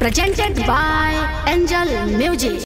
presented by Angel Music.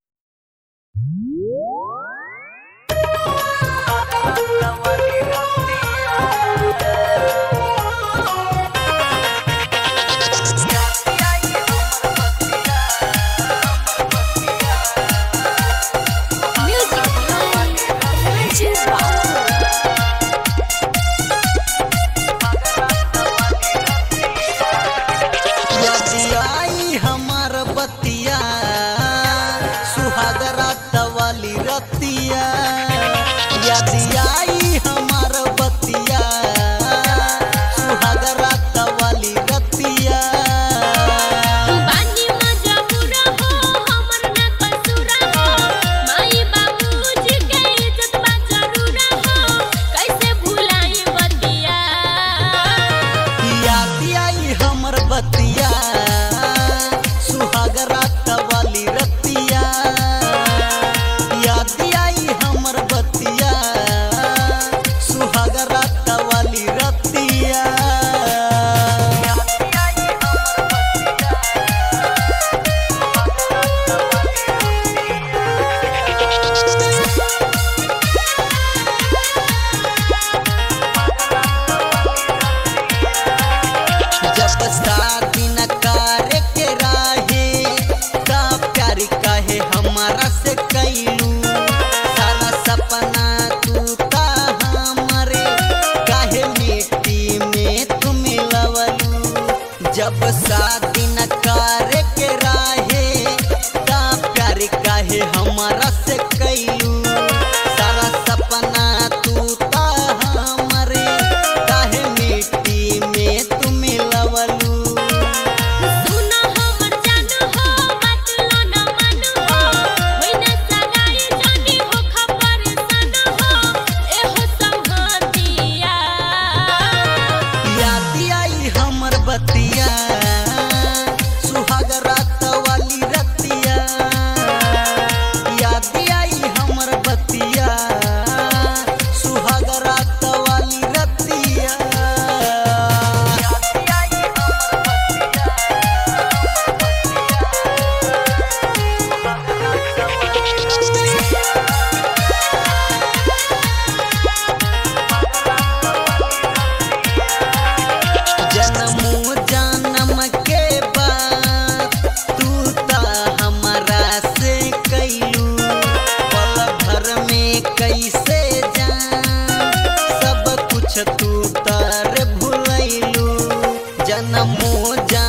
जब शादी न करे के राहे का प्यार काहे हमारा से कैलू सारा सपना तू ता हमरे काहे मिट्टी में तू मिलवलू सुना हमर जान हो बात लो न मन हो होई न सगाई जानी हो खबर सन हो एहो संगतिया याद आई हमर बतिया सुहाग रात वाली रतिया याद आई हमर बतिया सुहाग रात वाली रतिया जन्मों जन्म के बाद तू ता हमारा से कैलू पल भर में कैसे जान सब कुछ तू तार भुलैलू जन्मों